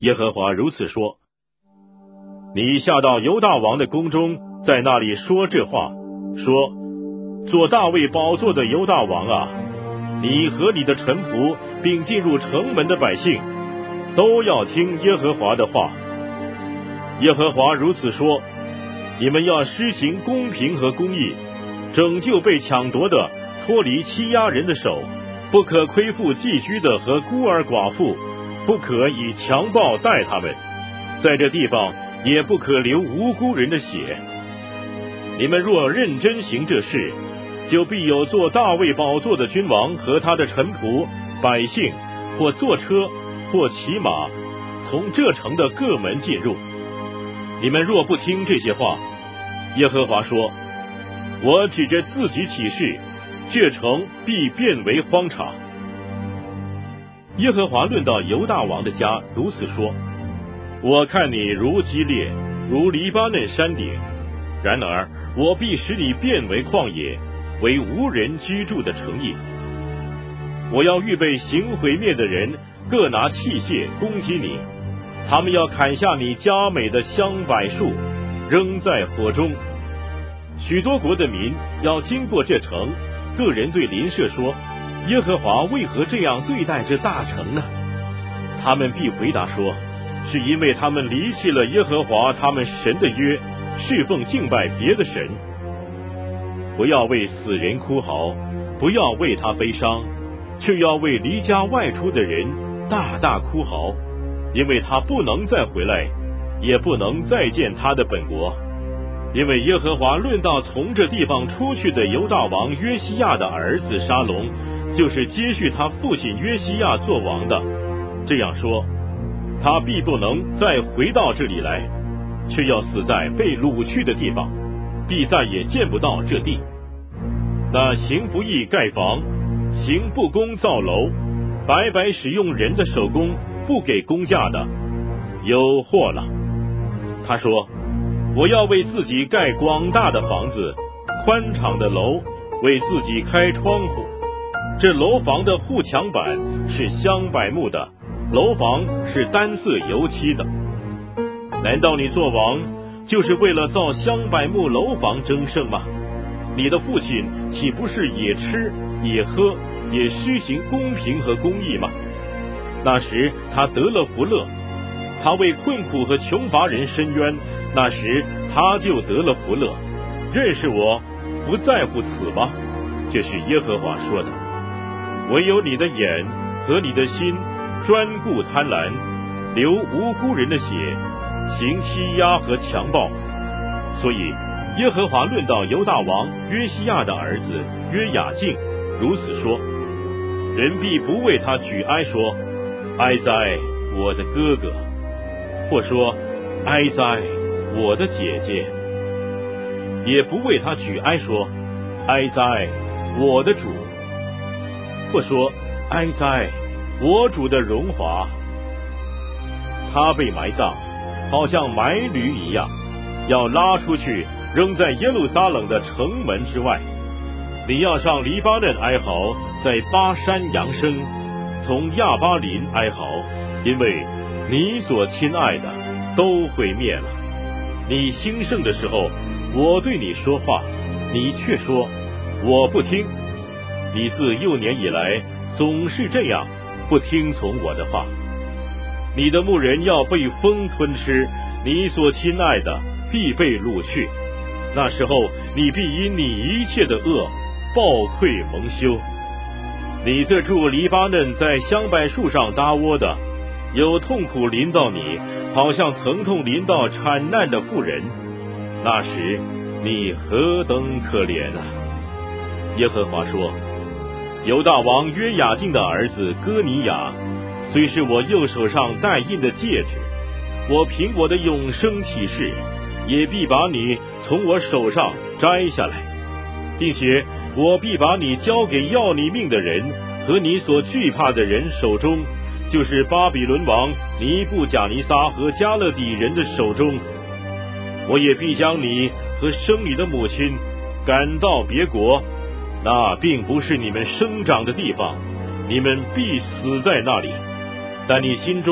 耶和华如此说：你下到犹大王的宫中，在那里说这话，说：做大卫宝座的犹大王啊，你和你的臣仆，并进入城门的百姓，都要听耶和华的话。耶和华如此说：你们要施行公平和公义，拯救被抢夺的，脱离欺压人的手，不可亏负寄居的和孤儿寡妇，不可以强暴待他们，在这地方也不可流无辜人的血。你们若认真行这事，就必有做大卫宝座的君王和他的臣仆百姓，或坐车或骑马，从这城的各门进入。你们若不听这些话，耶和华说：我指着自己起誓，这城必变为荒场。耶和华论到犹大王的家如此说：我看你如基列，如黎巴嫩山顶，然而我必使你变为旷野，为无人居住的城邑。我要预备行毁灭的人，各拿器械攻击你，他们要砍下你佳美的香柏树，扔在火中。许多国的民要经过这城，个人对邻舍说：耶和华为何这样对待这大城呢？他们必回答说：是因为他们离弃了耶和华他们神的约，侍奉敬拜别的神。不要为死人哭嚎，不要为他悲伤，却要为离家外出的人大大哭嚎，因为他不能再回来，也不能再见他的本国。因为耶和华论到从这地方出去的犹大王约西亚的儿子沙龙，就是接续他父亲约西亚做王的，这样说：他必不能再回到这里来，却要死在被掳去的地方，必再也见不到这地。那行不义盖房，行不公造楼，白白使用人的手工，不给工价的，有祸了。他说：我要为自己盖广大的房子，宽敞的楼，为自己开窗户。这楼房的护墙板是香柏木的，楼房是单色油漆的。难道你做王就是为了造香柏木楼房争胜吗？你的父亲岂不是也吃也喝，也施行公平和公义吗？那时他得了福乐，他为困苦和穷乏人伸冤，那时他就得了福乐。认识我，不在乎此吗？这是耶和华说的。唯有你的眼和你的心专顾贪婪，流无辜人的血，行欺压和强暴。所以耶和华论到犹大王约西亚的儿子约雅敬如此说：人必不为他举哀说：哀哉我的哥哥，或说哀哉我的姐姐，也不为他举哀说：哀哉我的主，或说哀哉我主的荣华。他被埋葬，好像埋驴一样，要拉出去，扔在耶路撒冷的城门之外。你要上黎巴嫩哀嚎，在巴山扬声，从亚巴林哀嚎，因为你所亲爱的都毁灭了。你兴盛的时候，我对你说话，你却说我不听。你自幼年以来总是这样，不听从我的话。你的牧人要被风吞吃，你所亲爱的必被掳去。那时候你必因你一切的恶暴愧蒙羞。你这住黎巴嫩在香柏树上搭窝的，有痛苦临到你，好像疼痛临到产难的妇人。那时你何等可怜啊！耶和华说：犹大王约雅敬的儿子哥尼雅，虽是我右手上戴印的戒指，我凭我的永生起誓，也必把你从我手上摘下来，并且我必把你交给要你命的人和你所惧怕的人手中，就是巴比伦王尼布甲尼撒和加勒底人的手中。我也必将你和生你的母亲赶到别国，那并不是你们生长的地方，你们必死在那里。但你心中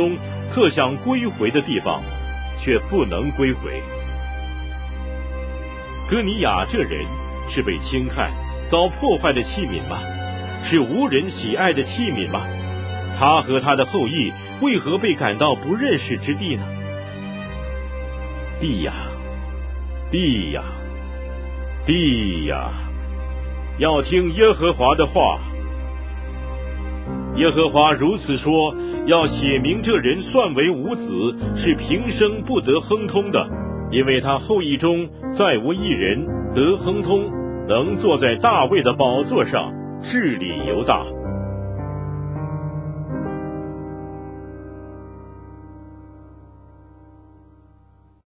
特想归回的地方，却不能归回。歌尼雅这人是被侵害、遭破坏的器皿吗？是无人喜爱的器皿吗？他和他的后裔为何被赶到不认识之地呢？地呀，地呀，地呀，要听耶和华的话。耶和华如此说，要写明这人算为无子，是平生不得亨通的，因为他后裔中再无一人得亨通，能坐在大卫的宝座上治理犹大。